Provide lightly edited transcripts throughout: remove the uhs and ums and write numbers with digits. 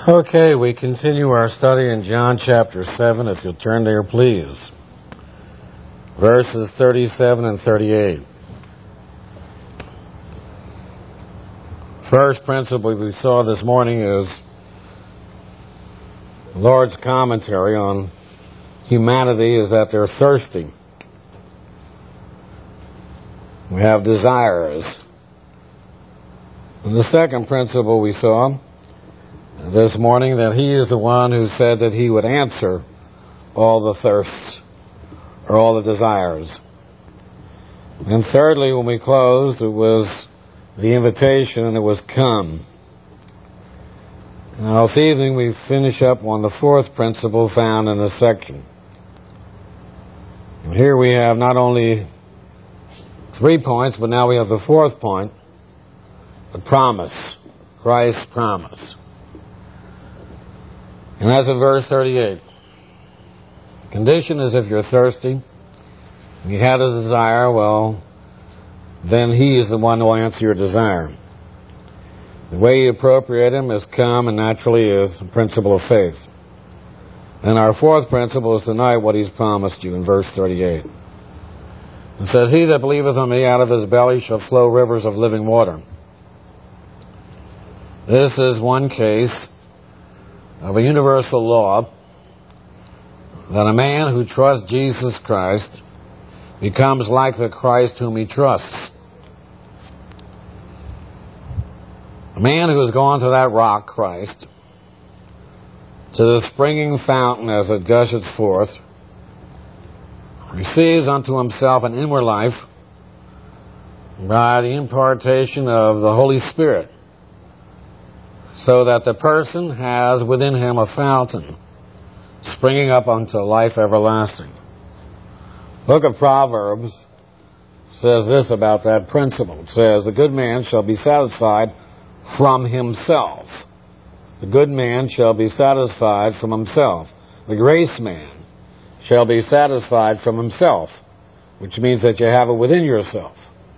Okay, we continue our study in John chapter 7, if you'll turn there, please. Verses 37 and 38. First principle we saw this morning is the Lord's commentary on humanity is that they're thirsty. We have desires. And the second principle we saw this morning, that He is the one who said that He would answer all the thirsts or all the desires. And thirdly, when we closed, it was the invitation, and it was come. Now this evening we finish up on the fourth principle found in this section. And here we have not only 3 points, but now we have the fourth point, the promise, Christ's promise. And that's in verse 38. Condition is if you're thirsty, you had a desire, well, then He is the one who will answer your desire. The way you appropriate Him is come, and naturally is the principle of faith. And our fourth principle is tonight what He's promised you in verse 38. It says, He that believeth on me, out of his belly shall flow rivers of living water. This is one case of a universal law that a man who trusts Jesus Christ becomes like the Christ whom he trusts. A man who has gone to that rock, Christ, to the springing fountain as it gushes forth, receives unto himself an inward life by the impartation of the Holy Spirit, so that the person has within him a fountain springing up unto life everlasting. Book of Proverbs says this about that principle. It says, the good man shall be satisfied from himself. The good man shall be satisfied from himself. The grace man shall be satisfied from himself, which means that you have it within yourself.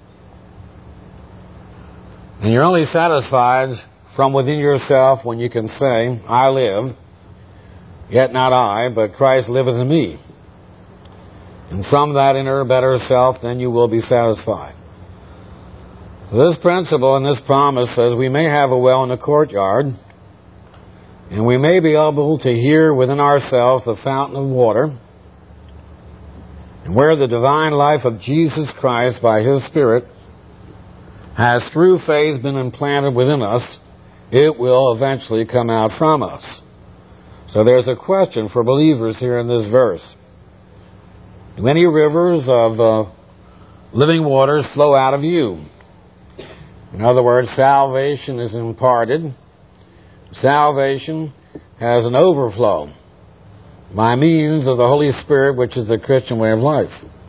And you're only satisfied from within yourself when you can say, I live, yet not I, but Christ liveth in me. And from that inner, better self, then you will be satisfied. This principle and this promise says we may have a well in the courtyard, and we may be able to hear within ourselves the fountain of water, and where the divine life of Jesus Christ by His Spirit has through faith been implanted within us, it will eventually come out from us. So there's a question for believers here in this verse. Do any rivers of living waters flow out of you? In other words, salvation is imparted. Salvation has an overflow by means of the Holy Spirit, which is the Christian way of life.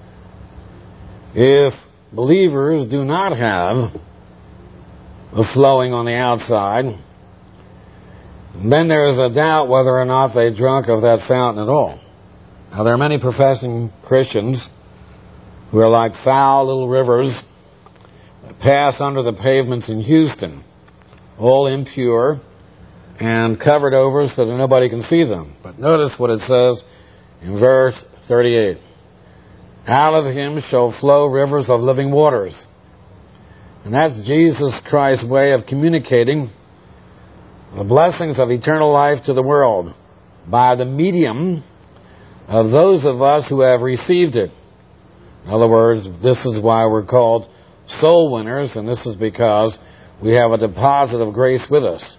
If believers do not have the flowing on the outside, then there is a doubt whether or not they drunk of that fountain at all. Now, there are many professing Christians who are like foul little rivers that pass under the pavements in Houston, all impure and covered over so that nobody can see them. But notice what it says in verse 38. Out of him shall flow rivers of living waters. And that's Jesus Christ's way of communicating the blessings of eternal life to the world by the medium of those of us who have received it. In other words, this is why we're called soul winners, and this is because we have a deposit of grace with us.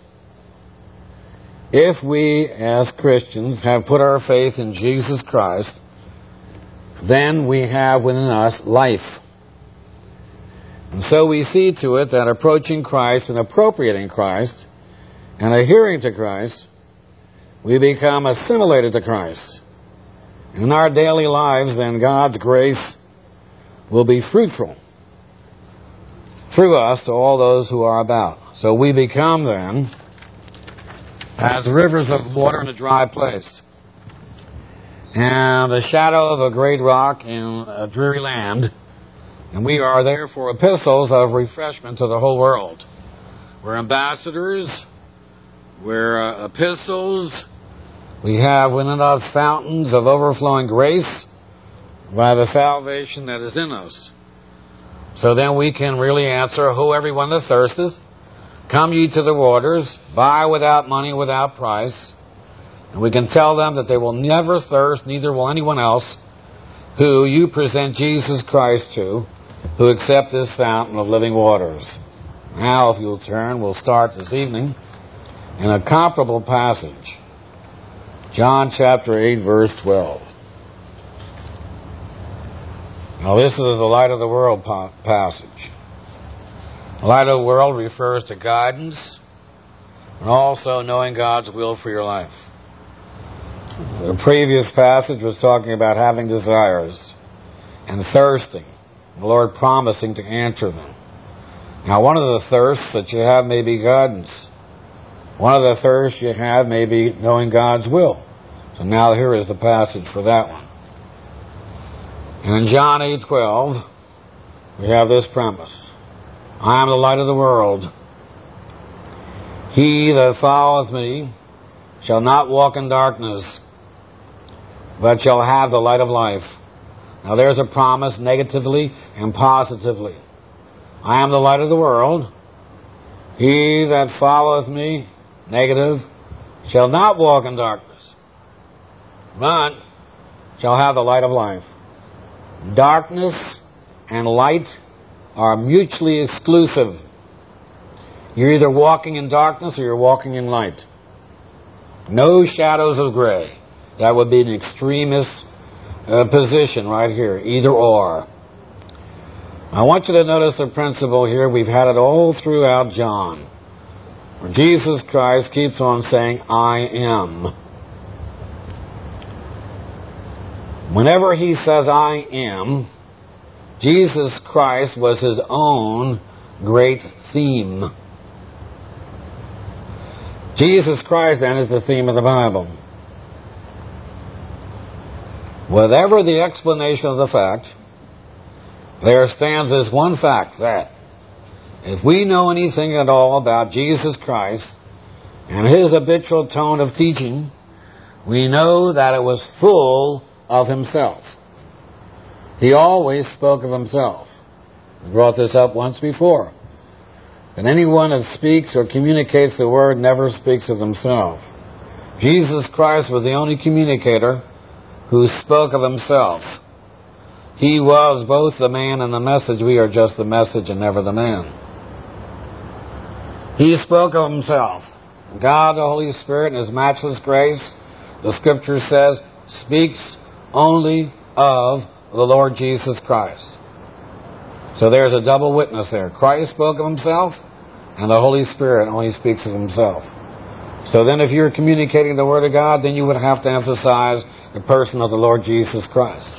If we, as Christians, have put our faith in Jesus Christ, then we have within us life. And so we see to it that approaching Christ and appropriating Christ and adhering to Christ, we become assimilated to Christ. In our daily lives, then, God's grace will be fruitful through us to all those who are about. So we become, then, as rivers of water in a dry place, and the shadow of a great rock in a dreary land, and we are therefore epistles of refreshment to the whole world. We're ambassadors We're epistles. We have within us fountains of overflowing grace by the salvation that is in us. So then we can really answer, Who everyone that thirsteth, come ye to the waters, buy without money, without price. And we can tell them that they will never thirst, neither will anyone else, who you present Jesus Christ to, who accept this fountain of living waters. Now, if you'll turn, we'll start this evening in a comparable passage. John chapter 8, verse 12. Now, this is the light of the world passage. The light of the world refers to guidance and also knowing God's will for your life. The previous passage was talking about having desires and thirsting, the Lord promising to answer them. Now, one of the thirsts that you have may be guidance. One of the thirsts you have may be knowing God's will. So now here is the passage for that one. And in John 8:12, we have this premise. I am the light of the world. He that followeth me shall not walk in darkness, but shall have the light of life. Now there's a promise negatively and positively. I am the light of the world. He that followeth me, negative, shall not walk in darkness, but shall have the light of life. Darkness and light are mutually exclusive. You're either walking in darkness or you're walking in light. No shadows of gray. That would be an extremist position right here, either or. I want you to notice the principle here. We've had it all throughout John, where Jesus Christ keeps on saying, I am. Whenever he says, I am, Jesus Christ was his own great theme. Jesus Christ, then, is the theme of the Bible. Whatever the explanation of the fact, there stands this one fact, that if we know anything at all about Jesus Christ and his habitual tone of teaching, we know that it was full of himself. He always spoke of himself. We brought this up once before. And anyone that speaks or communicates the word never speaks of himself. Jesus Christ was the only communicator who spoke of himself. He was both the man and the message. We are just the message and never the man. He spoke of himself. God, the Holy Spirit, in his matchless grace, the Scripture says, speaks only of the Lord Jesus Christ. So there's a double witness there. Christ spoke of himself, and the Holy Spirit only speaks of himself. So then if you're communicating the Word of God, then you would have to emphasize the person of the Lord Jesus Christ.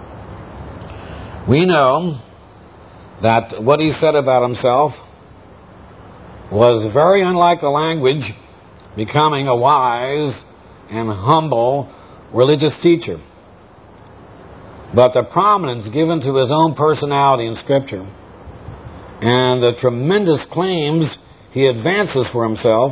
We know that what he said about himself was very unlike the language becoming a wise and humble religious teacher. But the prominence given to his own personality in Scripture and the tremendous claims he advances for himself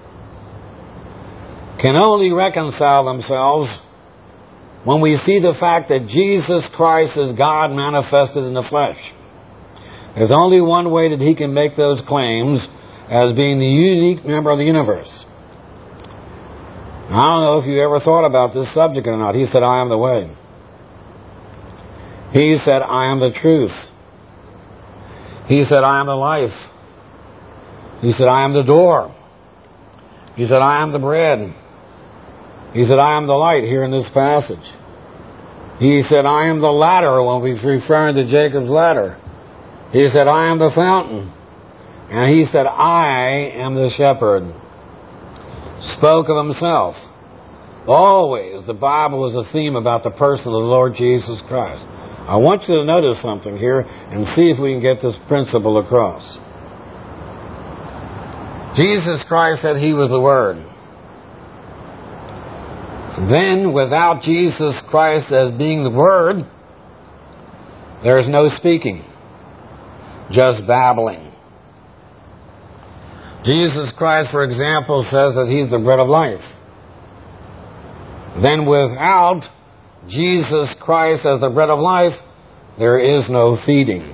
can only reconcile themselves when we see the fact that Jesus Christ is God manifested in the flesh. There's only one way that he can make those claims, as being the unique member of the universe. I don't know if you ever thought about this subject or not. He said, I am the way. He said, I am the truth. He said, I am the life. He said, I am the door. He said, I am the bread. He said, I am the light here in this passage. He said, I am the ladder when he's referring to Jacob's ladder. He said, I am the fountain. And he said, I am the shepherd. Spoke of himself. Always the Bible is a theme about the person of the Lord Jesus Christ. I want you to notice something here and see if we can get this principle across. Jesus Christ said he was the Word. Then, without Jesus Christ as being the Word, there is no speaking, just babbling. Jesus Christ, for example, says that He's the bread of life. Then without Jesus Christ as the bread of life, there is no feeding.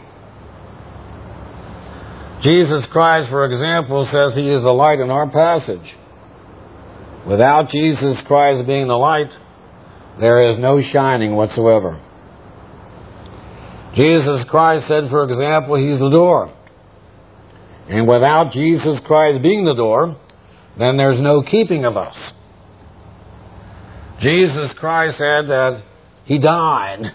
Jesus Christ, for example, says He is the light in our passage. Without Jesus Christ being the light, there is no shining whatsoever. Jesus Christ said, for example, He's the door. And without Jesus Christ being the door, then there's no keeping of us. Jesus Christ said that He died.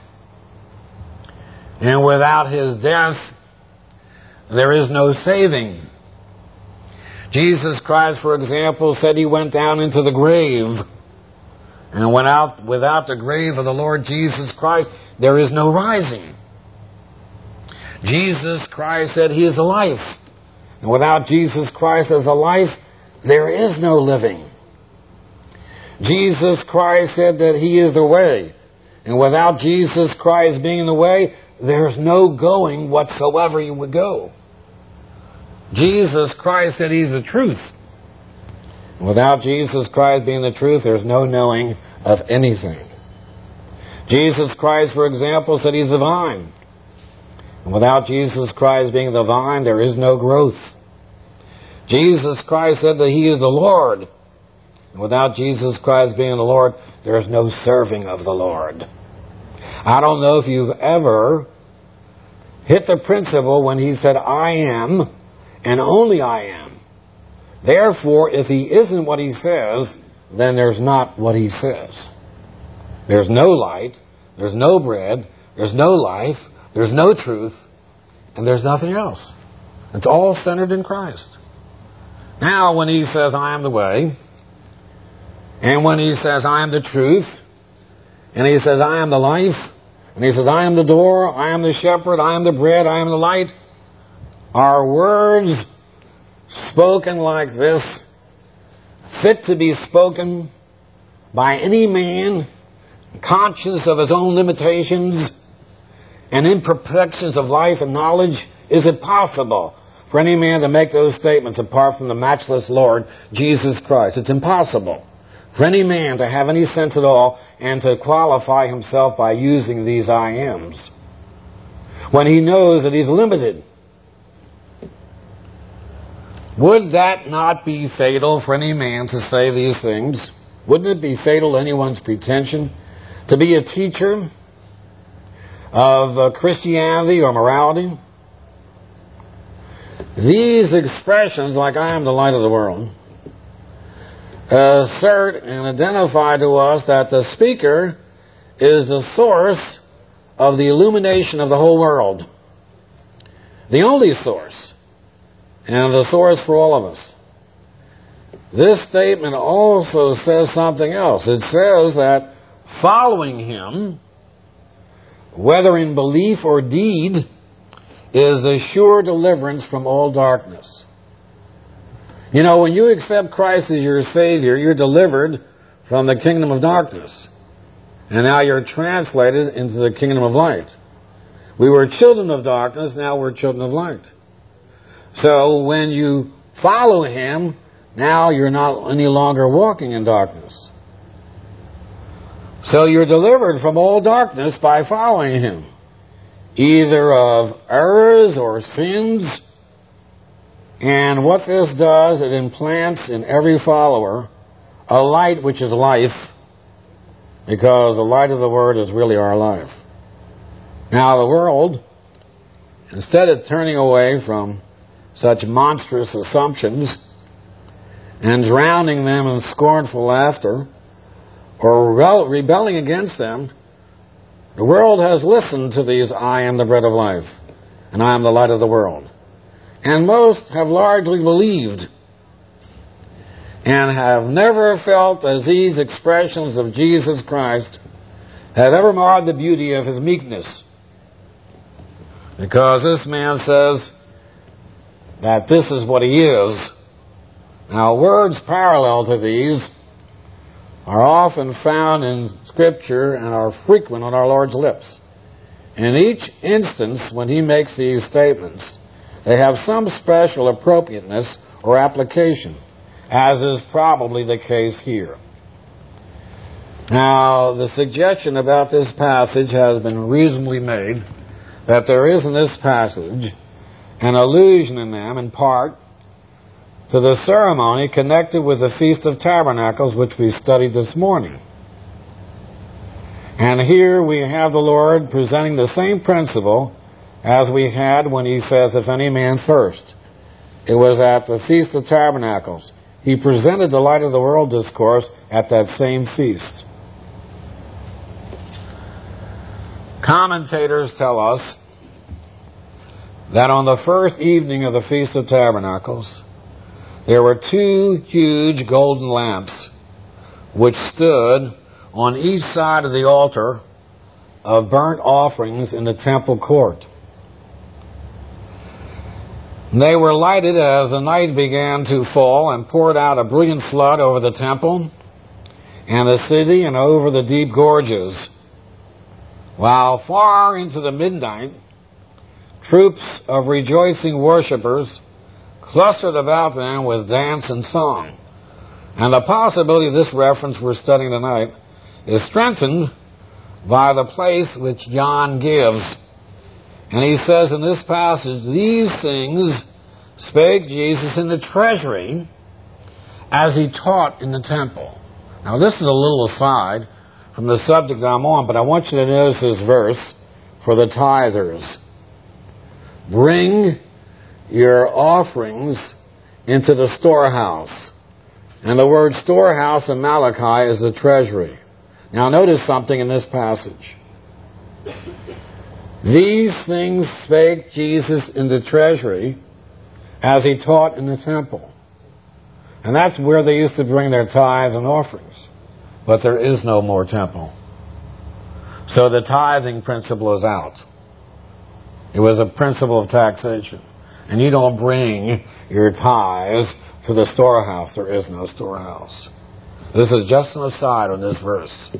And without His death, there is no saving. Jesus Christ, for example, said He went down into the grave. And without the grave of the Lord Jesus Christ, there is no rising. Jesus Christ said He is the life. And without Jesus Christ as the life, there is no living. Jesus Christ said that He is the way. And without Jesus Christ being the way, there's no going whatsoever you would go. Jesus Christ said He's the truth. And without Jesus Christ being the truth, there's no knowing of anything. Jesus Christ, for example, said He's the vine. And without Jesus Christ being the vine, there is no growth. Jesus Christ said that He is the Lord. And without Jesus Christ being the Lord, there is no serving of the Lord. I don't know if you've ever hit the principle when He said, I am, and only I am. Therefore, if He isn't what He says, then there's not what He says. There's no light, there's no bread, there's no life, there's no truth, and there's nothing else. It's all centered in Christ. Now, when He says, I am the way, and when He says, I am the truth, and He says, I am the life, and He says, I am the door, I am the shepherd, I am the bread, I am the light, are words spoken like this, fit to be spoken by any man, conscious of his own limitations and imperfections of life and knowledge? Is it possible for any man to make those statements apart from the matchless Lord Jesus Christ? It's impossible for any man to have any sense at all and to qualify himself by using these I ams when he knows that he's limited. Would that not be fatal for any man to say these things? Wouldn't it be fatal to anyone's pretension to be a teacher of Christianity or morality? These expressions, like I am the light of the world, assert and identify to us that the speaker is the source of the illumination of the whole world. The only source, and the source for all of us. This statement also says something else. It says that following Him, whether in belief or deed, is a sure deliverance from all darkness. You know, when you accept Christ as your Savior, you're delivered from the kingdom of darkness. And now you're translated into the kingdom of light. We were children of darkness, now we're children of light. So when you follow Him, now you're not any longer walking in darkness. So you're delivered from all darkness by following Him, either of errors or sins. And what this does, it implants in every follower a light which is life, because the light of the Word is really our life. Now the world, instead of turning away from such monstrous assumptions and drowning them in scornful laughter or rebelling against them, the world has listened to these I am the bread of life and I am the light of the world. And most have largely believed and have never felt as these expressions of Jesus Christ have ever marred the beauty of His meekness. Because this man says that this is what He is. Now, words parallel to these are often found in Scripture and are frequent on our Lord's lips. In each instance, when He makes these statements, they have some special appropriateness or application, as is probably the case here. Now, the suggestion about this passage has been reasonably made that there is in this passage an allusion in them, in part, to the ceremony connected with the Feast of Tabernacles, which we studied this morning. And here we have the Lord presenting the same principle as we had when he says, if any man thirst. It was at the Feast of Tabernacles. He presented the light of the world discourse at that same feast. Commentators tell us that on the first evening of the Feast of Tabernacles, there were 2 huge golden lamps which stood on each side of the altar of burnt offerings in the temple court. They were lighted as the night began to fall and poured out a brilliant flood over the temple and the city and over the deep gorges, while far into the midnight, troops of rejoicing worshippers clustered about them with dance and song. And the possibility of this reference we're studying tonight is strengthened by the place which John gives. And he says in this passage, these things spake Jesus in the treasury as he taught in the temple. Now this is a little aside from the subject I'm on, but I want you to notice this verse for the tithers. Bring your offerings into the storehouse. And the word storehouse in Malachi is the treasury. Now notice something in this passage. These things spake Jesus in the treasury as he taught in the temple. And that's where they used to bring their tithes and offerings. But there is no more temple. So the tithing principle is out. It was a principle of taxation. And you don't bring your tithes to the storehouse. There is no storehouse. This is just an aside on this verse.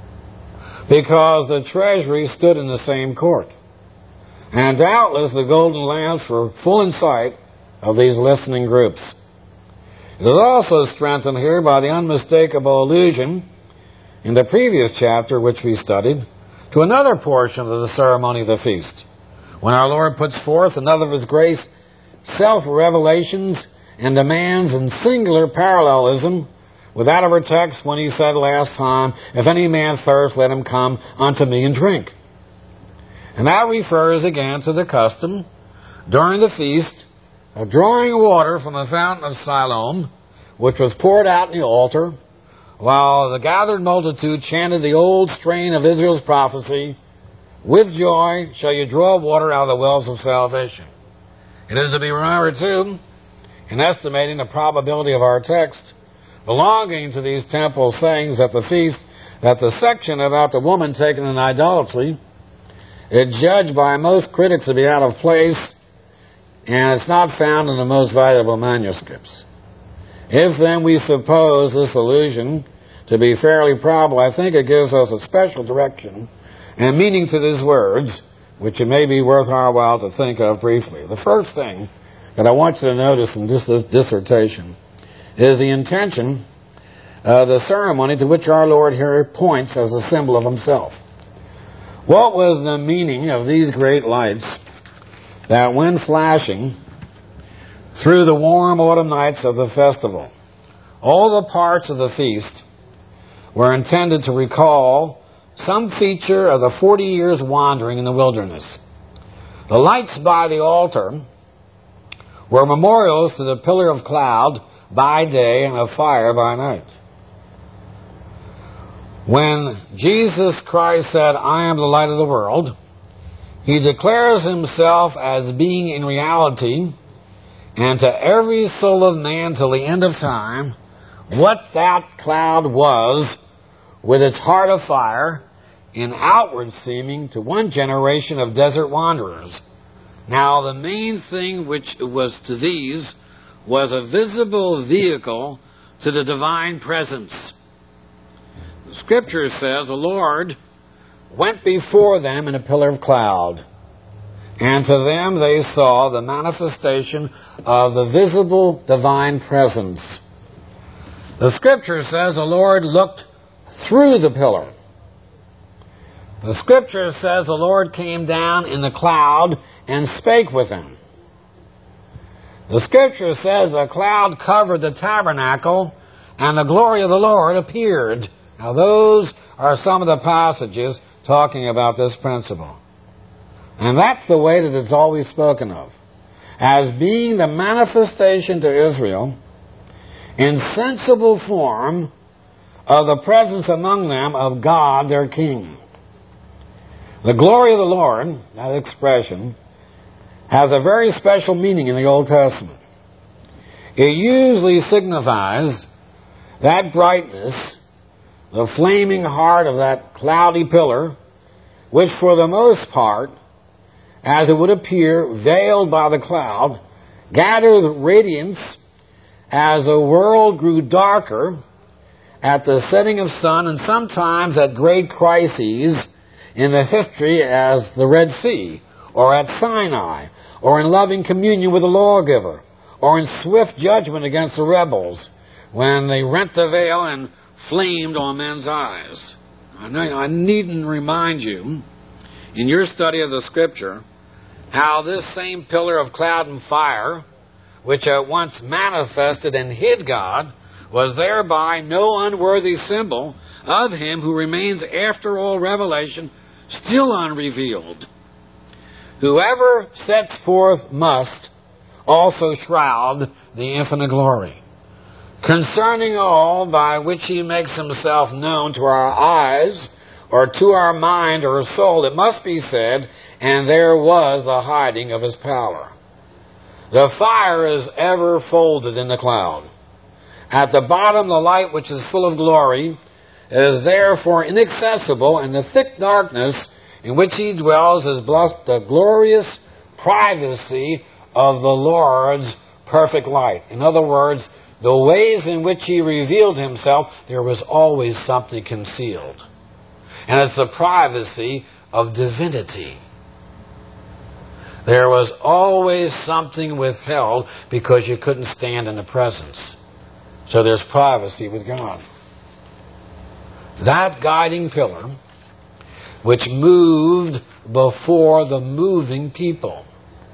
Because the treasury stood in the same court. And doubtless the golden lamps were full in sight of these listening groups. It is also strengthened here by the unmistakable allusion in the previous chapter, which we studied, to another portion of the ceremony of the feast, when our Lord puts forth another of his grace self-revelations and demands in singular parallelism with that of our text when he said last time, if any man thirst, let him come unto me and drink. And that refers again to the custom during the feast of drawing water from the fountain of Siloam, which was poured out in the altar, while the gathered multitude chanted the old strain of Israel's prophecy, with joy shall you draw water out of the wells of salvation. It is to be remembered, too, in estimating the probability of our text, belonging to these temple sayings at the feast, that the section about the woman taken in idolatry is judged by most critics to be out of place, and it's not found in the most valuable manuscripts. If then we suppose this allusion to be fairly probable, I think it gives us a special direction and meaning to these words, which it may be worth our while to think of briefly. The first thing that I want you to notice in this dissertation is the intention of the ceremony to which our Lord here points as a symbol of himself. What was the meaning of these great lights that when flashing through the warm autumn nights of the festival, all the parts of the feast were intended to recall some feature of the 40 years wandering in the wilderness. The lights by the altar were memorials to the pillar of cloud by day and of fire by night. When Jesus Christ said, I am the light of the world, he declares himself as being in reality, and to every soul of man till the end of time, what that cloud was, with its heart of fire, in outward seeming to one generation of desert wanderers. Now the main thing which was to these was a visible vehicle to the divine presence. The Scripture says the Lord went before them in a pillar of cloud. And to them they saw the manifestation of the visible divine presence. The Scripture says the Lord looked through the pillar. The Scripture says the Lord came down in the cloud and spake with him. The Scripture says the cloud covered the tabernacle and the glory of the Lord appeared. Now those are some of the passages talking about this principle. And that's the way that it's always spoken of, as being the manifestation to Israel in sensible form of the presence among them of God their King. The glory of the Lord, that expression, has a very special meaning in the Old Testament. It usually signifies that brightness, the flaming heart of that cloudy pillar, which for the most part, as it would appear, veiled by the cloud, gathered radiance as the world grew darker at the setting of sun, and sometimes at great crises in the history as the Red Sea, or at Sinai, or in loving communion with the lawgiver, or in swift judgment against the rebels, when they rent the veil and flamed on men's eyes. I needn't remind you, in your study of the Scripture, how this same pillar of cloud and fire, which at once manifested and hid God, was thereby no unworthy symbol of Him who remains after all revelation still unrevealed. Whoever sets forth must also shroud the infinite glory. Concerning all by which He makes Himself known to our eyes, or to our mind or soul, it must be said, and there was the hiding of His power. The fire is ever folded in the cloud. At the bottom, the light which is full of glory is therefore inaccessible, and the thick darkness in which He dwells is the glorious privacy of the Lord's perfect light. In other words, the ways in which He revealed Himself, there was always something concealed. And it's the privacy of divinity. There was always something withheld because you couldn't stand in the presence. So there's privacy with God. That guiding pillar, which moved before the moving people.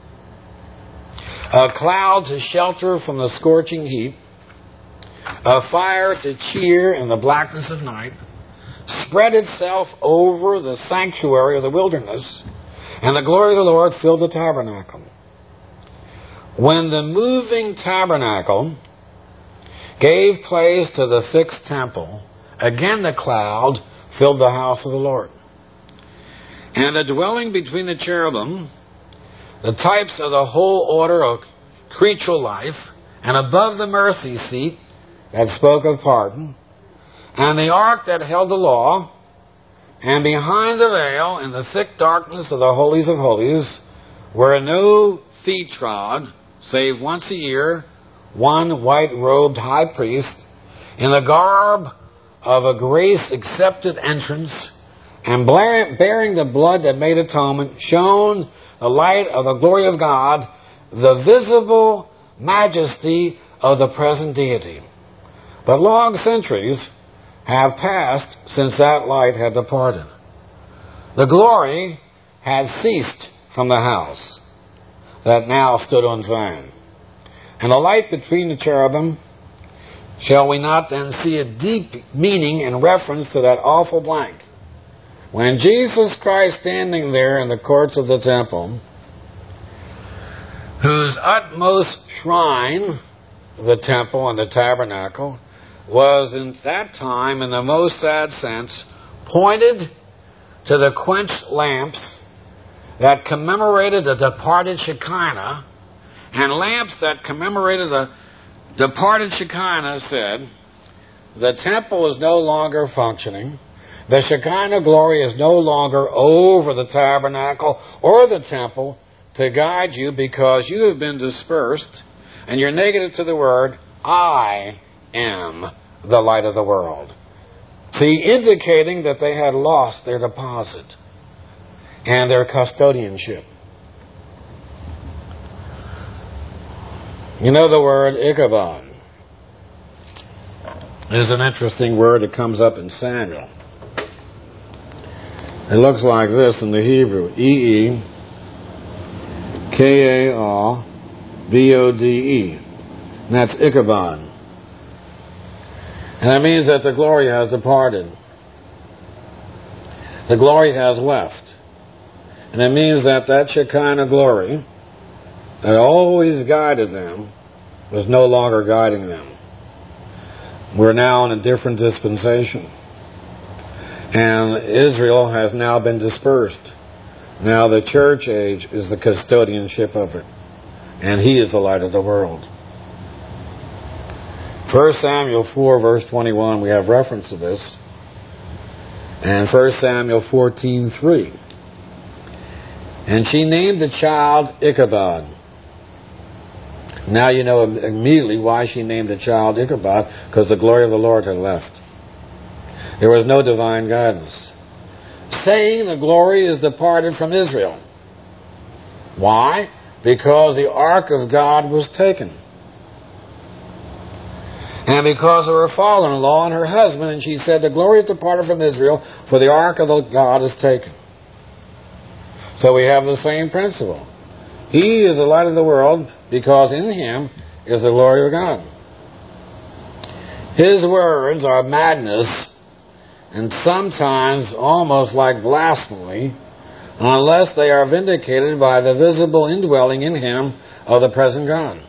A cloud to shelter from the scorching heat, a fire to cheer in the blackness of night, spread itself over the sanctuary of the wilderness, and the glory of the Lord filled the tabernacle. When the moving tabernacle gave place to the fixed temple, again the cloud filled the house of the Lord. And the dwelling between the cherubim, the types of the whole order of creature life, and above the mercy seat that spoke of pardon, and the ark that held the law, and behind the veil in the thick darkness of the holies of holies, where no feet trod, save once a year, one white-robed high priest, in the garb of a grace-accepted entrance, and bearing the blood that made atonement, shone the light of the glory of God, the visible majesty of the present deity. But long centuries have passed since that light had departed. The glory had ceased from the house that now stood on Zion. And the light between the cherubim, shall we not then see a deep meaning in reference to that awful blank? When Jesus Christ standing there in the courts of the temple, whose utmost shrine, the temple and the tabernacle, was in that time, in the most sad sense, pointed to the quenched lamps that commemorated the departed Shekinah, and lamps that commemorated the departed Shekinah said, the temple is no longer functioning, the Shekinah glory is no longer over the tabernacle or the temple to guide you, because you have been dispersed, and you're negative to the word, I am the light of the world. See, indicating that they had lost their deposit and their custodianship. You know the word Ichabod is an interesting word that comes up in Samuel. It looks like this in the Hebrew. E-E-K-A-R-B-O-D-E. And that's Ichabod. And that means that the glory has departed. The glory has left. And it means that Shekinah glory that always guided them was no longer guiding them. We're now in a different dispensation. And Israel has now been dispersed. Now the church age is the custodianship of it. And he is the light of the world. 1 Samuel 4 verse 21, we have reference to this. And 1 Samuel 14:3. And she named the child Ichabod. Now you know immediately why she named the child Ichabod, because the glory of the Lord had left. There was no divine guidance. Saying the glory is departed from Israel. Why? Because the ark of God was taken. And because of her father-in-law and her husband, and she said, the glory is departed from Israel, for the ark of God is taken. So we have the same principle. He is the light of the world, because in him is the glory of God. His words are madness, and sometimes almost like blasphemy, unless they are vindicated by the visible indwelling in him of the present God.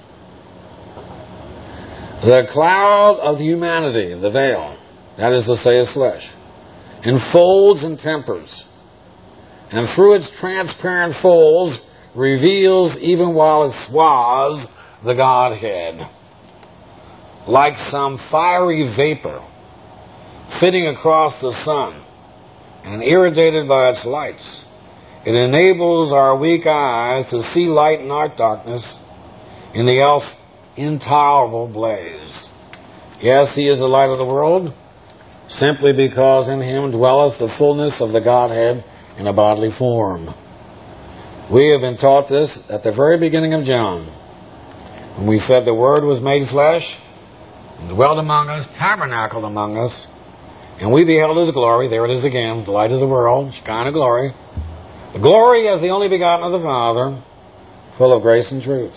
The cloud of humanity, the veil, that is to say his flesh, enfolds and tempers, and through its transparent folds reveals, even while it swathes, the Godhead, like some fiery vapor fitting across the sun and irradiated by its lights. It enables our weak eyes to see light in our darkness in the intolerable blaze. Yes, he is the light of the world, simply because in him dwelleth the fullness of the Godhead in a bodily form. We have been taught this at the very beginning of John, when we said the Word was made flesh, and dwelt among us, tabernacled among us, and we beheld his glory. There it is again, the light of the world, Shekinah glory. The glory as the only begotten of the Father, full of grace and truth.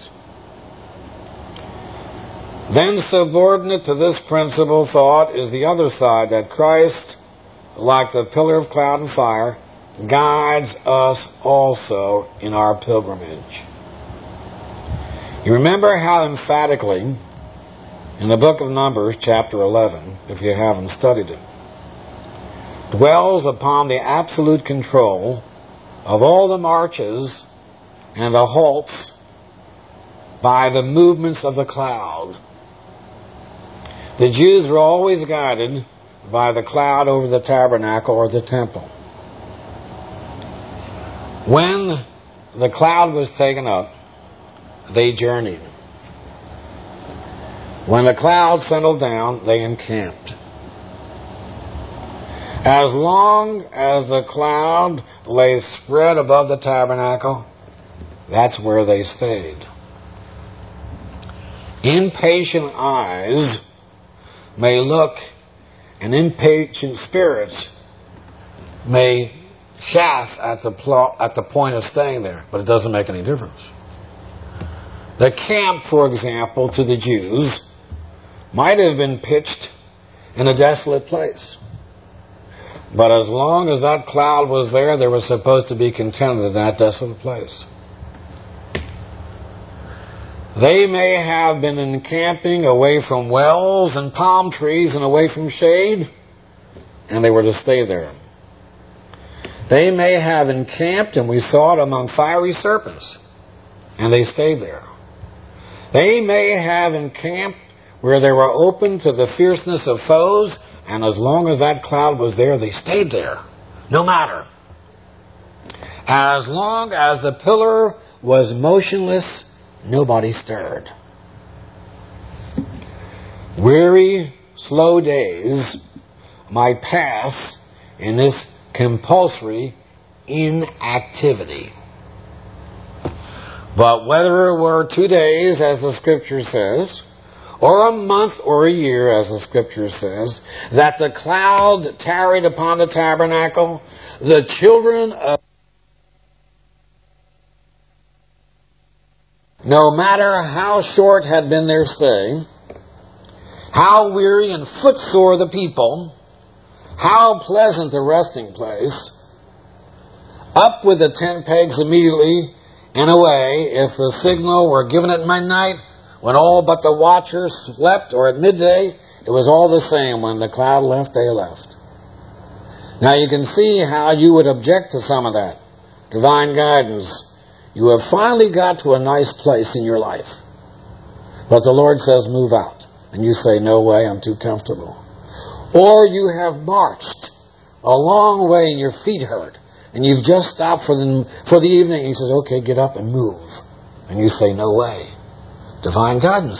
Then subordinate to this principle thought is the other side, that Christ, like the pillar of cloud and fire, guides us also in our pilgrimage. You remember how emphatically in the book of Numbers, chapter 11, if you haven't studied it, dwells upon the absolute control of all the marches and the halts by the movements of the cloud. The Jews were always guided by the cloud over the tabernacle or the temple. When the cloud was taken up, they journeyed. When the cloud settled down, they encamped. As long as the cloud lay spread above the tabernacle, that's where they stayed. Impatient eyes may look, and impatient spirits may chafe at the point of staying there, but it doesn't make any difference. The camp, for example, to the Jews might have been pitched in a desolate place. But as long as that cloud was there, they were supposed to be content in that desolate place. They may have been encamping away from wells and palm trees and away from shade, and they were to stay there. They may have encamped, and we saw it, among fiery serpents, and they stayed there. They may have encamped where they were open to the fierceness of foes, and as long as that cloud was there, they stayed there, no matter. As long as the pillar was motionless, nobody stirred. Weary, slow days might pass in this compulsory inactivity. But whether it were 2 days, as the Scripture says, or a month or a year, as the Scripture says, that the cloud tarried upon the tabernacle, the children of... No matter how short had been their stay, how weary and footsore the people, how pleasant the resting place, up with the tent pegs immediately and away. If the signal were given at midnight, when all but the watchers slept, or at midday, it was all the same. When the cloud left, they left. Now you can see how you would object to some of that. Divine guidance. You have finally got to a nice place in your life. But the Lord says, move out. And you say, no way, I'm too comfortable. Or you have marched a long way and your feet hurt. And you've just stopped for the evening. And he says, okay, get up and move. And you say, no way. Divine guidance.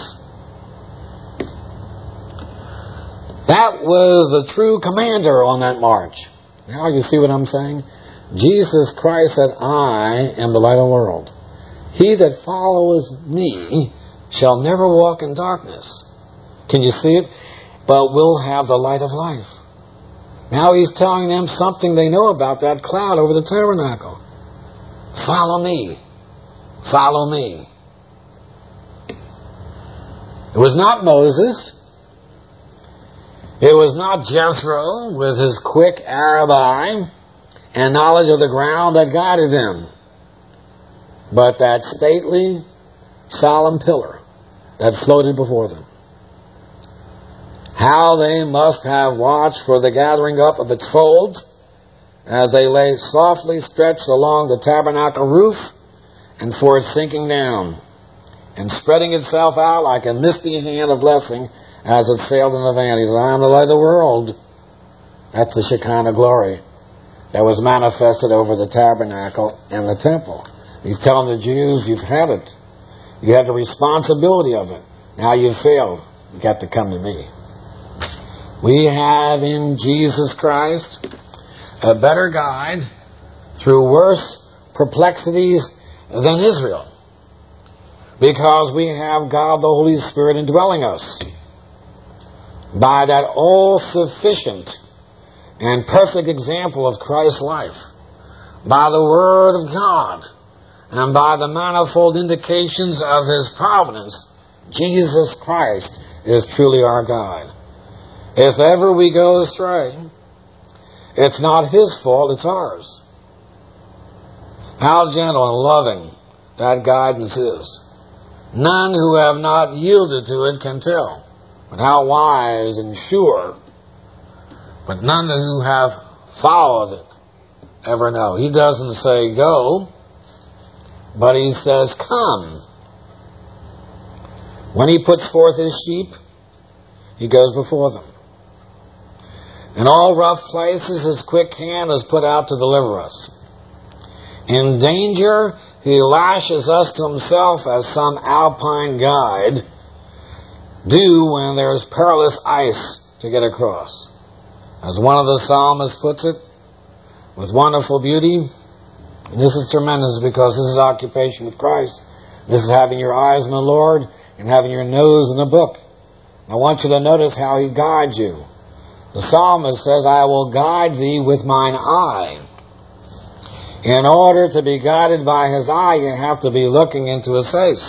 That was the true commander on that march. Now you see what I'm saying? Jesus Christ said, I am the light of the world. He that follows me shall never walk in darkness. Can you see it? But will have the light of life. Now he's telling them something they know about that cloud over the tabernacle. Follow me. Follow me. It was not Moses. It was not Jethro with his quick Arab eye and knowledge of the ground that guided them, but that stately, solemn pillar that floated before them. How they must have watched for the gathering up of its folds as they lay softly stretched along the tabernacle roof, and for its sinking down and spreading itself out like a misty hand of blessing as it sailed in the van. He said, I am the light of the world. That's the Shekinah glory that was manifested over the tabernacle and the temple. He's telling the Jews, you've had it. You have the responsibility of it. Now you've failed. You've got to come to me. We have in Jesus Christ a better guide through worse perplexities than Israel, because we have God the Holy Spirit indwelling us by that all-sufficient and perfect example of Christ's life, by the Word of God, and by the manifold indications of His providence. Jesus Christ is truly our guide. If ever we go astray, it's not His fault, it's ours. How gentle and loving that guidance is. None who have not yielded to it can tell. But how wise and sure. But none who have followed it ever know. He doesn't say go, but He says come. When He puts forth His sheep, He goes before them. In all rough places, His quick hand is put out to deliver us. In danger, He lashes us to Himself as some alpine guide do when there is perilous ice to get across. As one of the psalmists puts it, with wonderful beauty, and this is tremendous because this is occupation with Christ. This is having your eyes on the Lord and having your nose in the book. I want you to notice how He guides you. The psalmist says, I will guide thee with mine eye. In order to be guided by His eye, you have to be looking into His face.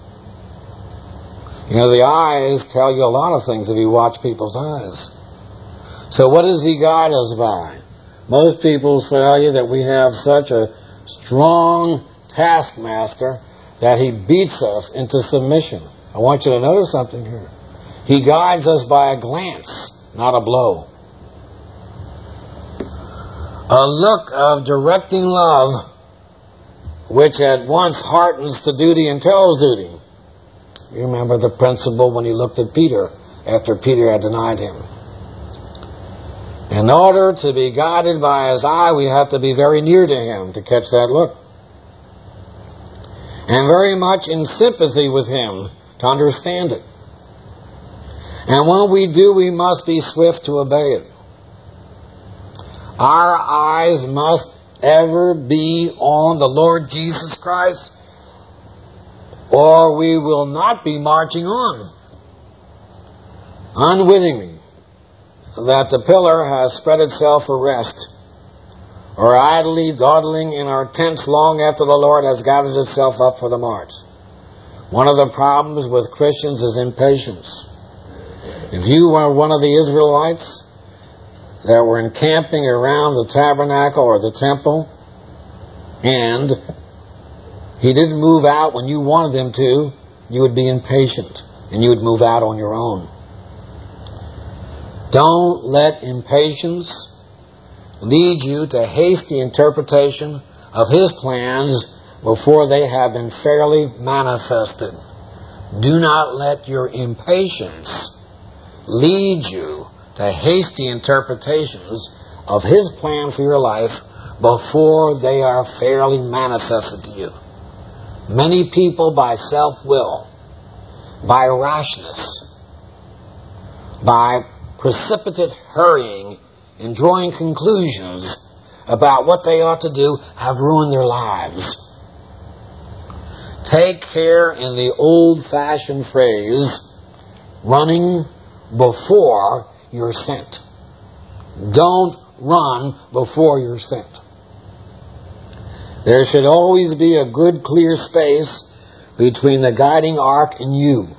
You know, the eyes tell you a lot of things if you watch people's eyes. So what does He guide us by? Most people tell you that we have such a strong taskmaster that he beats us into submission. I want you to notice something here. He guides us by a glance, not a blow. A look of directing love, which at once heartens to duty and tells duty. You remember the principle when He looked at Peter after Peter had denied Him. In order to be guided by His eye, we have to be very near to Him to catch that look. And very much in sympathy with Him to understand it. And when we do, we must be swift to obey it. Our eyes must ever be on the Lord Jesus Christ, or we will not be marching on. Unwittingly, that the pillar has spread itself for rest, or idly dawdling in our tents long after the Lord has gathered itself up for the march. One of the problems with Christians is impatience. If you were one of the Israelites that were encamping around the tabernacle or the temple, and he didn't move out when you wanted him to, you would be impatient, and you would move out on your own. Don't let impatience lead you to hasty interpretation of his plans before they have been fairly manifested. Do not let your impatience lead you to hasty interpretations of his plan for your life before they are fairly manifested to you. Many people, by self-will, by rashness, by precipitate hurrying and drawing conclusions about what they ought to do, have ruined their lives. Take care, in the old-fashioned phrase, running before you're sent. Don't run before you're sent. There should always be a good, clear space between the guiding ark and you.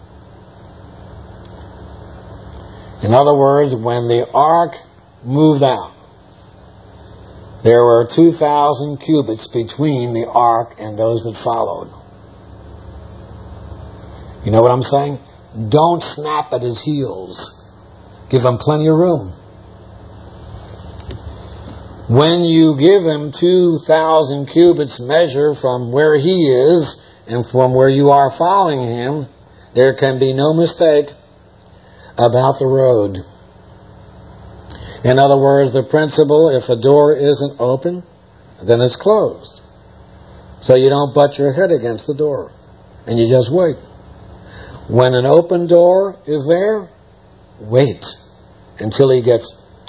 In other words, when the ark moved out, there were 2,000 cubits between the ark and those that followed. You know what I'm saying? Don't snap at his heels. Give him plenty of room. When you give him 2,000 cubits measure from where he is and from where you are following him, there can be no mistake about the road. In other words, the principle, if a door isn't open, then it's closed. So you don't butt your head against the door, and you just wait. When an open door is there, wait until he gets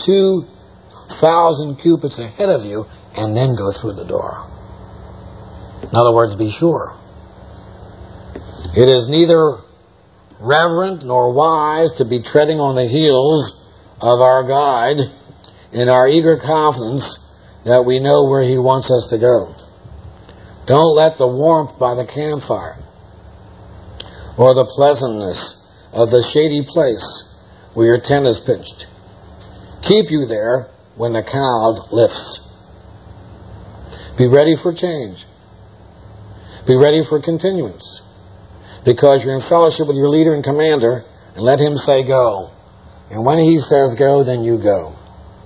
2,000 cubits ahead of you, and then go through the door. In other words, be sure. It is neither reverent nor wise to be treading on the heels of our guide in our eager confidence that we know where he wants us to go. Don't let the warmth by the campfire or the pleasantness of the shady place where your tent is pitched keep you there when the cloud lifts. Be ready for change. Be ready for continuance, because you're in fellowship with your leader and commander, and let him say go. And when he says go, then you go.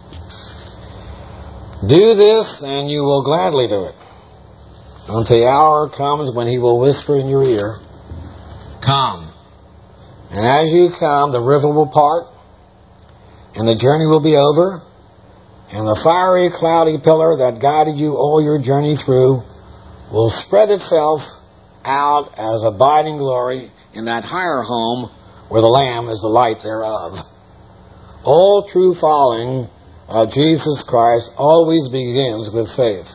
Do this, and you will gladly do it, until the hour comes when he will whisper in your ear, come. And as you come, the river will part, and the journey will be over, and the fiery, cloudy pillar that guided you all your journey through will spread itself out as abiding glory in that higher home where the Lamb is the light thereof. All true following of Jesus Christ always begins with faith.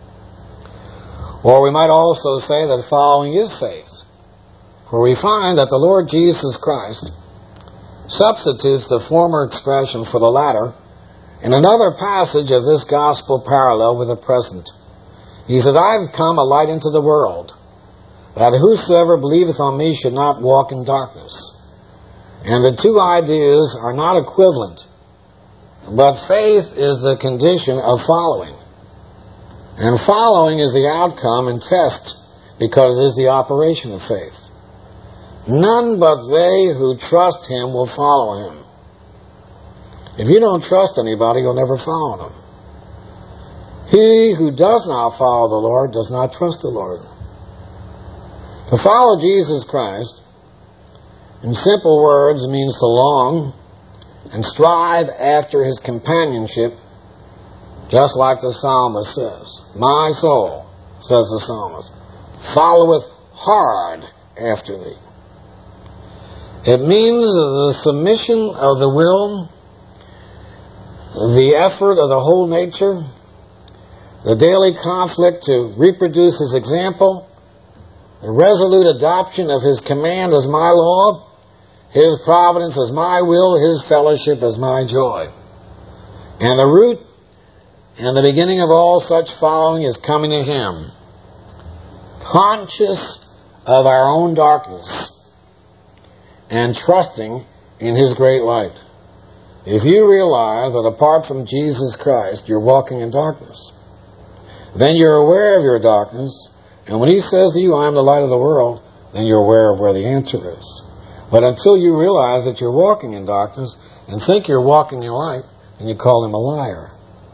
Or we might also say that following is faith, for we find that the Lord Jesus Christ substitutes the former expression for the latter in another passage of this gospel parallel with the present. He said, I have come a light into the world, that whosoever believeth on me should not walk in darkness. And the two ideas are not equivalent, but faith is the condition of following. And following is the outcome and test, because it is the operation of faith. None but they who trust him will follow him. If you don't trust anybody, you'll never follow them. He who does not follow the Lord does not trust the Lord. To follow Jesus Christ, in simple words, means to long and strive after his companionship, just like the psalmist says. My soul, says the psalmist, followeth hard after thee. It means the submission of the will, the effort of the whole nature, the daily conflict to reproduce his example, the resolute adoption of His command as my law, His providence as my will, His fellowship as my joy. And the root and the beginning of all such following is coming to Him, conscious of our own darkness and trusting in His great light. If you realize that apart from Jesus Christ, you're walking in darkness, then you're aware of your darkness, and when He says to you, I am the light of the world, then you're aware of where the answer is. But until you realize that you're walking in darkness and think you're walking in light, then you call Him a liar.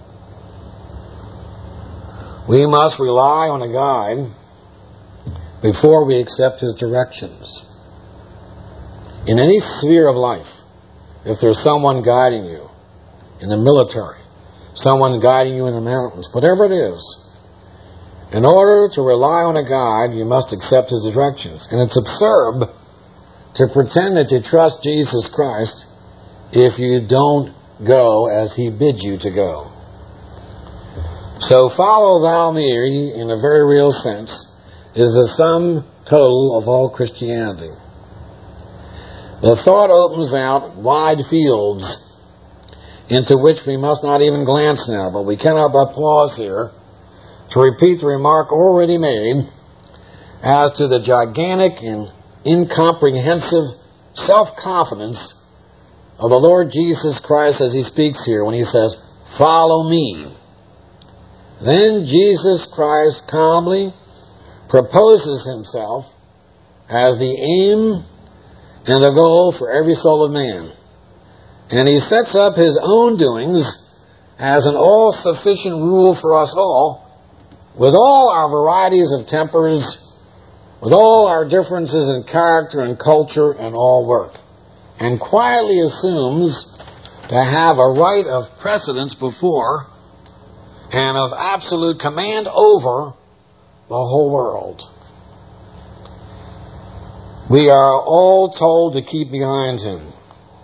We must rely on a guide before we accept His directions. In any sphere of life, if there's someone guiding you in the military, someone guiding you in the mountains, whatever it is, in order to rely on a guide, you must accept His directions. And it's absurd to pretend that you trust Jesus Christ if you don't go as He bids you to go. So follow thou me, in a very real sense, is the sum total of all Christianity. The thought opens out wide fields into which we must not even glance now, but we cannot but pause here to repeat the remark already made as to the gigantic and incomprehensive self-confidence of the Lord Jesus Christ as He speaks here when He says, follow me. Then Jesus Christ calmly proposes Himself as the aim and the goal for every soul of man. And He sets up His own doings as an all-sufficient rule for us all, with all our varieties of tempers, with all our differences in character and culture and all work, and quietly assumes to have a right of precedence before and of absolute command over the whole world. We are all told to keep behind Him.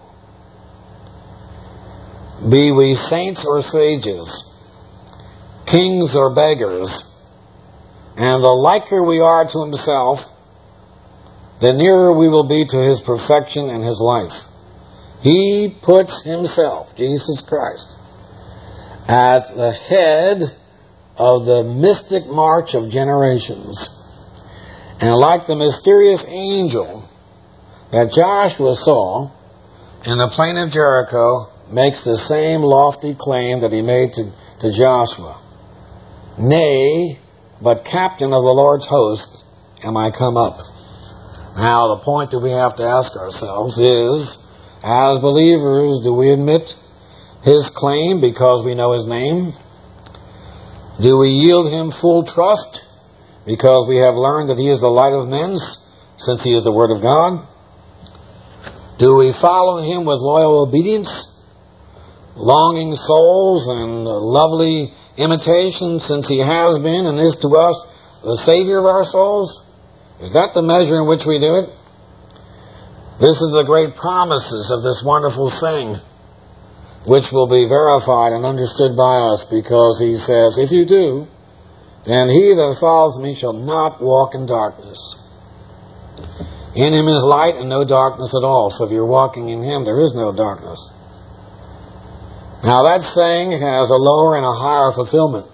Be we saints or sages, kings or beggars, and the liker we are to Himself, the nearer we will be to His perfection and His life. He puts Himself, Jesus Christ, at the head of the mystic march of generations. And like the mysterious angel that Joshua saw in the plain of Jericho, makes the same lofty claim that he made to Joshua. Nay, but captain of the Lord's host am I come up. Now, the point that we have to ask ourselves is, as believers, do we admit His claim because we know His name? Do we yield Him full trust because we have learned that He is the light of men, since He is the Word of God? Do we follow Him with loyal obedience, longing souls and lovely imitation, since He has been and is to us the Savior of our souls? Is that the measure in which we do it? This is the great promises of this wonderful saying, which will be verified and understood by us, because He says, if you do, then he that follows me shall not walk in darkness. In Him is light and no darkness at all. So if you're walking in Him, there is no darkness. Now that saying has a lower and a higher fulfillment.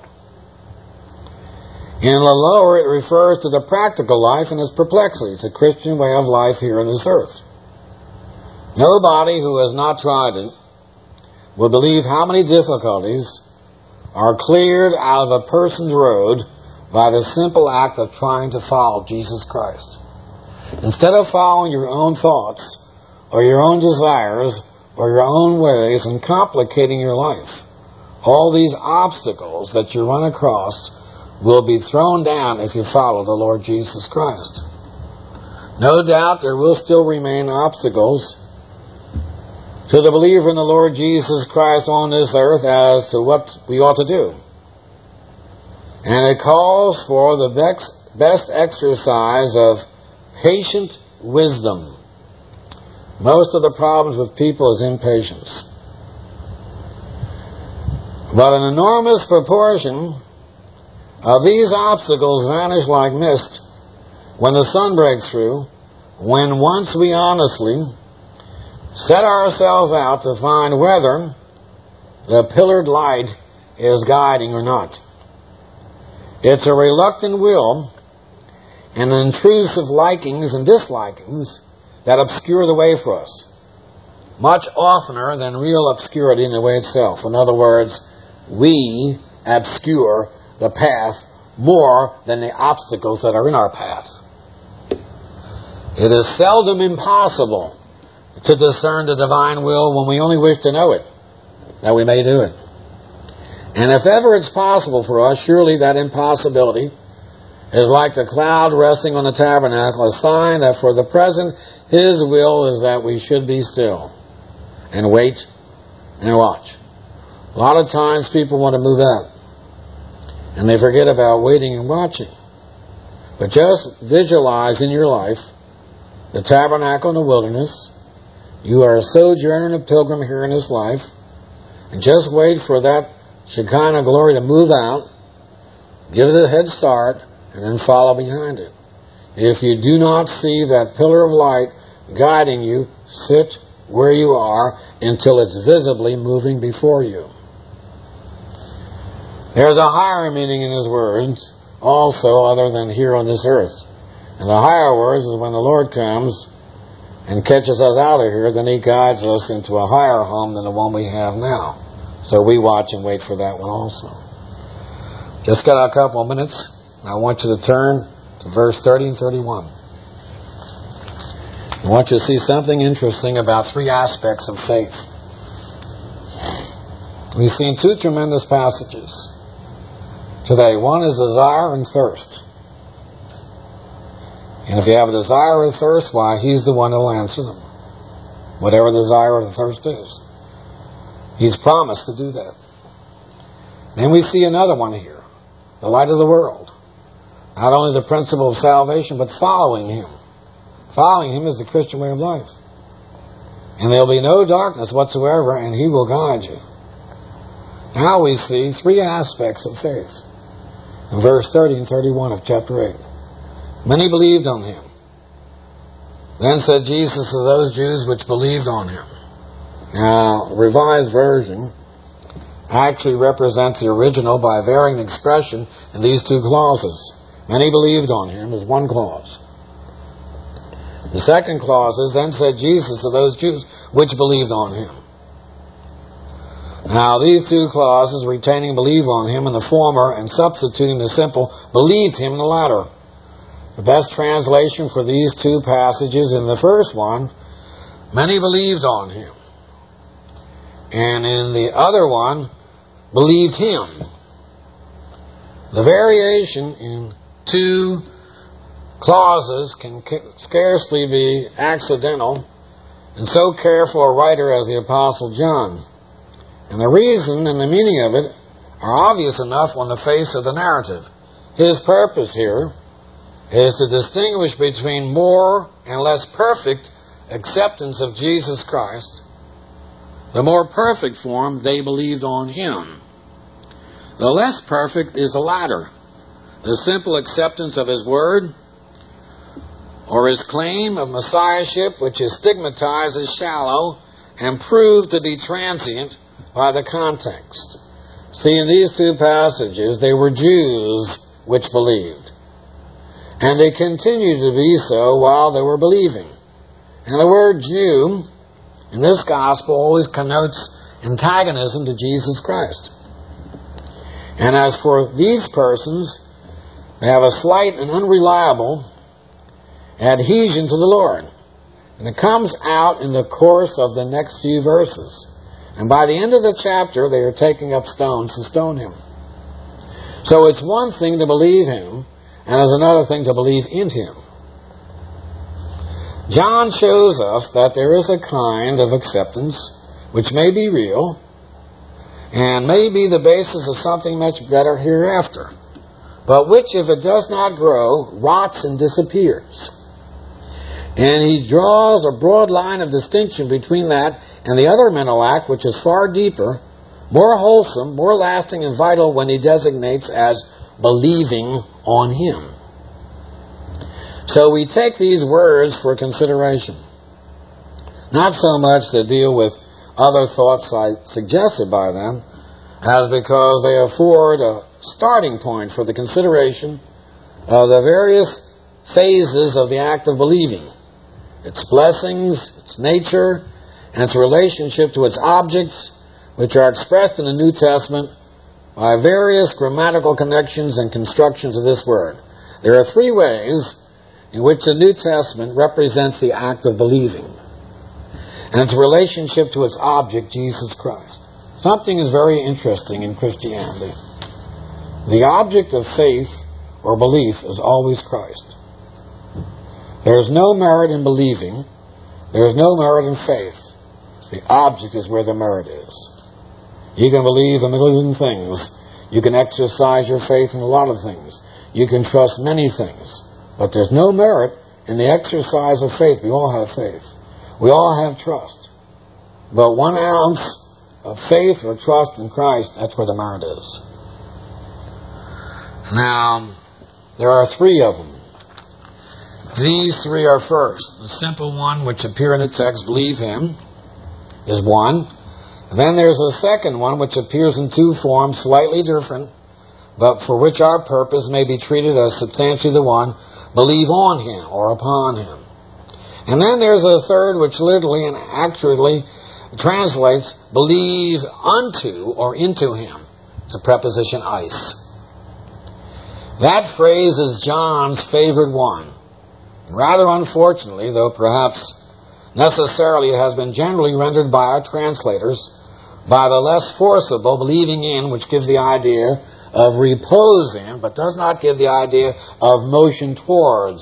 In the lower, it refers to the practical life and its perplexities, the Christian way of life here on this earth. Nobody who has not tried it will believe how many difficulties are cleared out of a person's road by the simple act of trying to follow Jesus Christ. Instead of following your own thoughts or your own desires or your own ways and complicating your life, all these obstacles that you run across will be thrown down if you follow the Lord Jesus Christ. No doubt there will still remain obstacles to the believer in the Lord Jesus Christ on this earth as to what we ought to do. And it calls for the best exercise of patient wisdom. Most of the problems with people is impatience. But an enormous proportion of these obstacles vanish like mist when the sun breaks through, when once we honestly set ourselves out to find whether the pillared light is guiding or not. It's a reluctant will and intrusive likings and dislikings that obscure the way for us, much oftener than real obscurity in the way itself. In other words, we obscure the path more than the obstacles that are in our path. It is seldom impossible to discern the divine will when we only wish to know it, that we may do it. And if ever it's possible for us, surely that impossibility is like the cloud resting on the tabernacle, a sign that for the present His will is that we should be still and wait and watch. A lot of times people want to move out and they forget about waiting and watching. But just visualize in your life the tabernacle in the wilderness. You are a sojourner and a pilgrim here in this life, and just wait for that Shekinah glory to move out, give it a head start, and then follow behind it. If you do not see that pillar of light guiding you, sit where you are until it's visibly moving before you. There's a higher meaning in His words also other than here on this earth. And the higher words is when the Lord comes and catches us out of here, then He guides us into a higher home than the one we have now. So we watch and wait for that one also. Just got a couple of minutes. I want you to turn to verse 30 and 31. I want you to see something interesting about three aspects of faith. We've seen two tremendous passages today. One is desire and thirst. And if you have a desire or thirst, why, He's the one who will answer them. Whatever the desire or the thirst is. He's promised to do that. Then we see another one here. The light of the world. Not only the principle of salvation, but following Him. Following Him is the Christian way of life. And there will be no darkness whatsoever, and He will guide you. Now we see three aspects of faith. In verse 30 and 31 of chapter 8. Many believed on Him. Then said Jesus to those Jews which believed on Him. Now, Revised Version actually represents the original by varying expression in these two clauses. Many believed on Him is one clause. The second clause is, then said Jesus to those Jews which believed on Him. Now, these two clauses, retaining believe on Him in the former and substituting the simple believed Him in the latter. The best translation for these two passages in the first one, many believed on Him. And in the other one, believed Him. The variation in two clauses can scarcely be accidental, and so careful a writer as the Apostle John. And the reason and the meaning of it are obvious enough on the face of the narrative. His purpose here is to distinguish between more and less perfect acceptance of Jesus Christ. The more perfect form, they believed on Him. The less perfect is the latter, the simple acceptance of His word or His claim of messiahship, which is stigmatized as shallow and proved to be transient by the context. See, in these two passages, they were Jews which believed. And they continued to be so while they were believing. And the word Jew in this gospel always connotes antagonism to Jesus Christ. And as for these persons, they have a slight and unreliable adhesion to the Lord. And it comes out in the course of the next few verses. And by the end of the chapter, they are taking up stones to stone Him. So it's one thing to believe Him, and it's another thing to believe in Him. John shows us that there is a kind of acceptance which may be real and may be the basis of something much better hereafter, but which, if it does not grow, rots and disappears. And he draws a broad line of distinction between that and the other mental act, which is far deeper, more wholesome, more lasting and vital, when he designates as believing on Him. So we take these words for consideration. Not so much to deal with other thoughts suggested by them, as because they afford a starting point for the consideration of the various phases of the act of believing, its blessings, its nature, and its relationship to its objects, which are expressed in the New Testament by various grammatical connections and constructions of this word. There are three ways in which the New Testament represents the act of believing and its relationship to its object, Jesus Christ. Something is very interesting in Christianity. The object of faith or belief is always Christ. There is no merit in believing. There is no merit in faith. The object is where the merit is. You can believe a million things. You can exercise your faith in a lot of things. You can trust many things. But there's no merit in the exercise of faith. We all have faith. We all have trust. But 1 ounce of faith or trust in Christ, that's where the merit is. Now, there are three of them. These three are first. The simple one, which appear in the text, believe Him, is one. Then there's a second one, which appears in two forms, slightly different, but for which our purpose may be treated as substantially the one, believe on Him or upon Him. And then there's a third, which literally and accurately translates believe unto or into Him. It's a preposition eis. That phrase is John's favorite one. Rather unfortunately, though perhaps necessarily, it has been generally rendered by our translators by the less forcible believing in, which gives the idea of repose in, but does not give the idea of motion towards.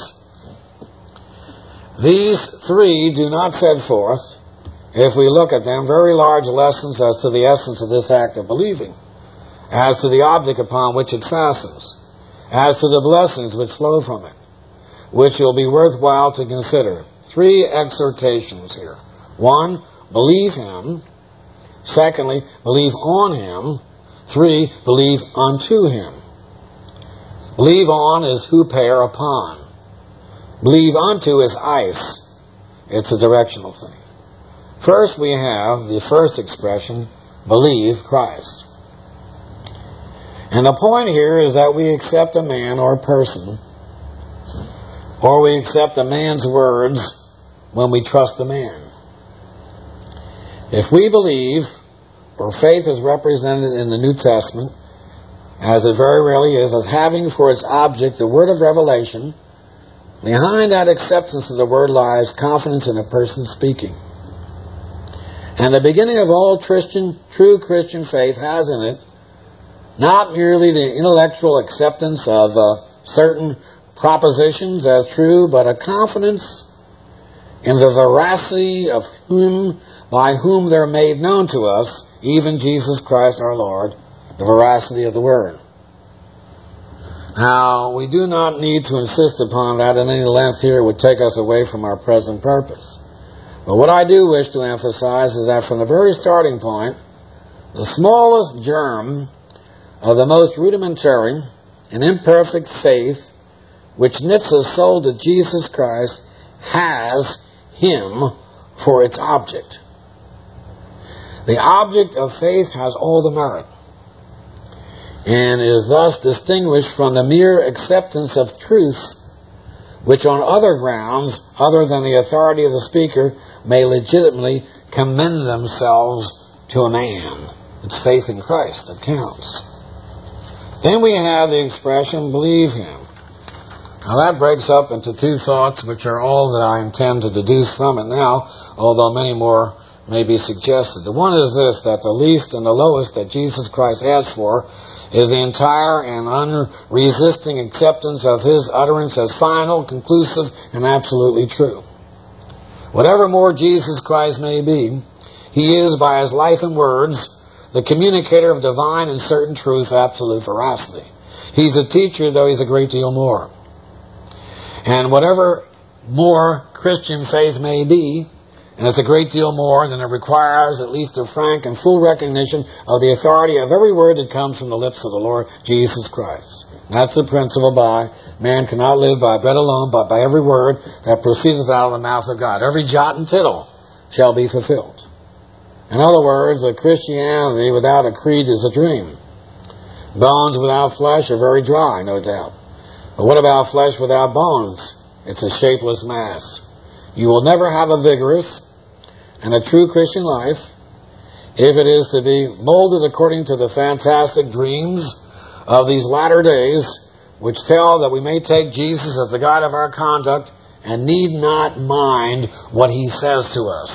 These three do not set forth, if we look at them, very large lessons as to the essence of this act of believing, as to the object upon which it fastens, as to the blessings which flow from it, which will be worthwhile to consider. Three exhortations here. One, believe Him. Secondly, believe on Him. Three, believe unto Him. Believe on is huper, upon. Believe unto is eis. It's a directional thing. First we have the first expression, believe Christ. And the point here is that we accept a man or person, or we accept a man's words when we trust the man. If we believe, or faith is represented in the New Testament, as it very rarely is, as having for its object the word of revelation, behind that acceptance of the word lies confidence in a person speaking. And the beginning of all true Christian faith has in it not merely the intellectual acceptance of certain propositions as true, but a confidence in the veracity of by whom they're made known to us, even Jesus Christ our Lord, the veracity of the Word. Now, we do not need to insist upon that in any length here. It would take us away from our present purpose. But what I do wish to emphasize is that from the very starting point, the smallest germ of the most rudimentary and imperfect faith which knits a soul to Jesus Christ has Him for its object. The object of faith has all the merit and is thus distinguished from the mere acceptance of truths which on other grounds, other than the authority of the speaker, may legitimately commend themselves to a man. It's faith in Christ that counts. Then we have the expression, believe Him. Now that breaks up into two thoughts, which are all that I intend to deduce from it now, although many more may be suggested. The one is this, that the least and the lowest that Jesus Christ asks for is the entire and unresisting acceptance of His utterance as final, conclusive, and absolutely true. Whatever more Jesus Christ may be, He is, by His life and words, the communicator of divine and certain truth, absolute veracity. He's a teacher, though He's a great deal more. And whatever more Christian faith may be, And it's a great deal more than it requires at least a frank and full recognition of the authority of every word that comes from the lips of the Lord Jesus Christ. That's the principle by man cannot live by bread alone, but by every word that proceedeth out of the mouth of God. Every jot and tittle shall be fulfilled. In other words, a Christianity without a creed is a dream. Bones without flesh are very dry, no doubt. But what about flesh without bones? It's a shapeless mass. You will never have a vigorous and a true Christian life if it is to be molded according to the fantastic dreams of these latter days, which tell that we may take Jesus as the guide of our conduct and need not mind what he says to us.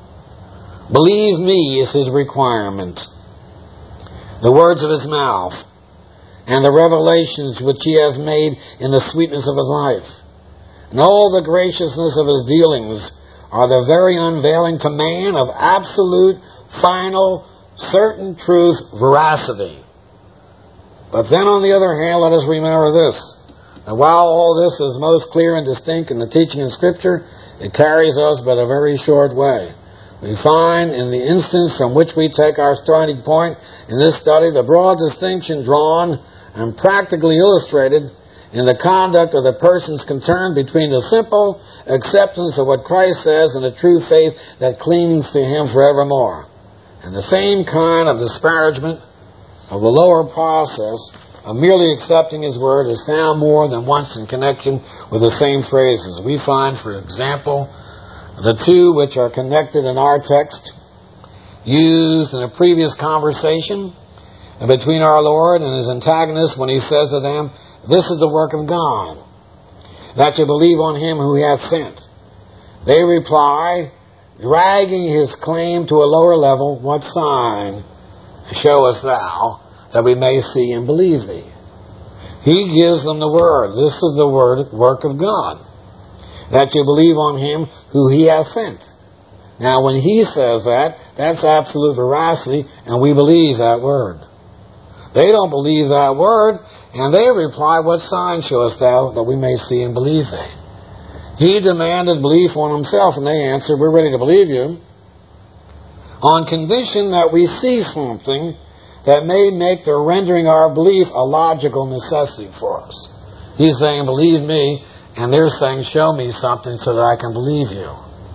Believe me is his requirement. The words of his mouth and the revelations which he has made in the sweetness of his life and all the graciousness of his dealings are the very unveiling to man of absolute, final, certain truth, veracity. But then on the other hand, let us remember this. That while all this is most clear and distinct in the teaching of Scripture, it carries us but a very short way. We find in the instance from which we take our starting point in this study the broad distinction drawn and practically illustrated in the conduct of the persons concerned between the simple acceptance of what Christ says and the true faith that clings to him forevermore, and the same kind of disparagement of the lower process of merely accepting his word is found more than once in connection with the same phrases. We find, for example, the two which are connected in our text used in a previous conversation between our Lord and his antagonist when he says to them, "This is the work of God, that you believe on him who he hath sent." They reply, dragging his claim to a lower level, "What sign show us thou, that we may see and believe thee?" He gives them the word. This is the work of God, that you believe on him who he hath sent. Now, when he says that, that's absolute veracity, and we believe that word. They don't believe that word, and they reply, "What sign showest thou, that we may see and believe thee?" He demanded belief on himself, and they answered, "We're ready to believe you, on condition that we see something that may make the rendering our belief a logical necessity for us." He's saying, "Believe me," and they're saying, "Show me something so that I can believe you."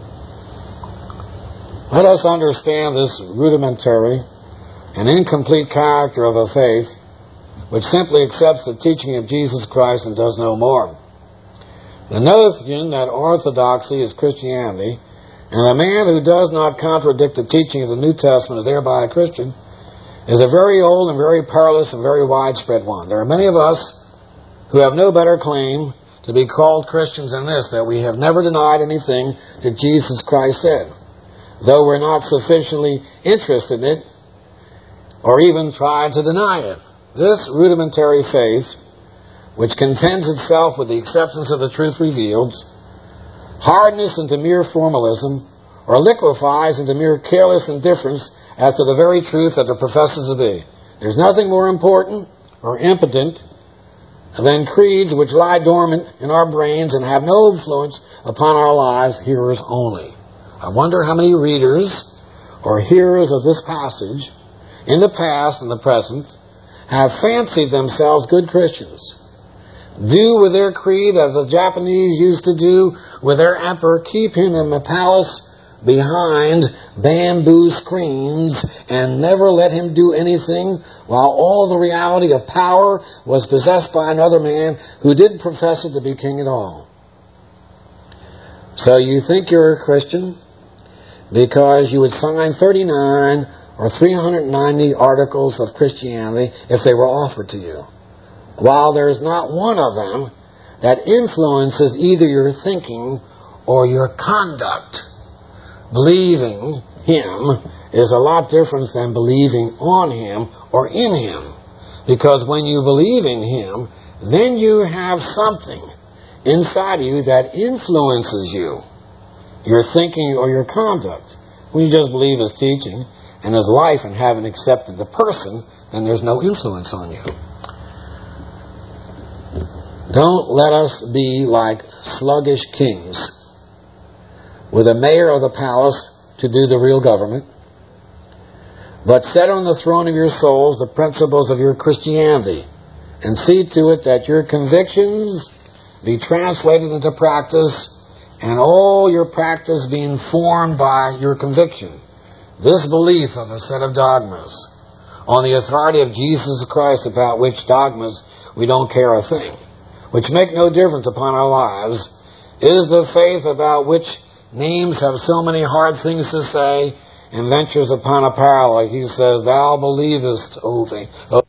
Let us understand this rudimentary and incomplete character of a faith which simply accepts the teaching of Jesus Christ and does no more. The notion that orthodoxy is Christianity, and a man who does not contradict the teaching of the New Testament is thereby a Christian, is a very old and very perilous and very widespread one. There are many of us who have no better claim to be called Christians than this, that we have never denied anything that Jesus Christ said, though we're not sufficiently interested in it or even tried to deny it. This rudimentary faith, which contents itself with the acceptance of the truth revealed, hardness into mere formalism, or liquefies into mere careless indifference as to the very truth that it professes to be. There's nothing more important or impotent than creeds which lie dormant in our brains and have no influence upon our lives, hearers only. I wonder how many readers or hearers of this passage in the past and the present have fancied themselves good Christians, do with their creed as the Japanese used to do with their emperor, keep him in the palace behind bamboo screens and never let him do anything, while all the reality of power was possessed by another man who didn't profess it to be king at all. So you think you're a Christian because you would sign 39 or 390 articles of Christianity if they were offered to you, while there's not one of them that influences either your thinking or your conduct. Believing him is a lot different than believing on him or in him, because when you believe in him, then you have something inside of you that influences you, your thinking or your conduct. When you just believe his teaching and his life and haven't accepted the person, then there's no influence on you. Don't let us be like sluggish kings. with a mayor of the palace to do the real government, but set on the throne of your souls the principles of your Christianity, and see to it that your convictions be translated into practice, and all your practice be informed by your conviction. This belief of a set of dogmas on the authority of Jesus Christ, about which dogmas we don't care a thing, which make no difference upon our lives, is the faith about which names have so many hard things to say, and ventures upon a parallel. He says, thou believest, O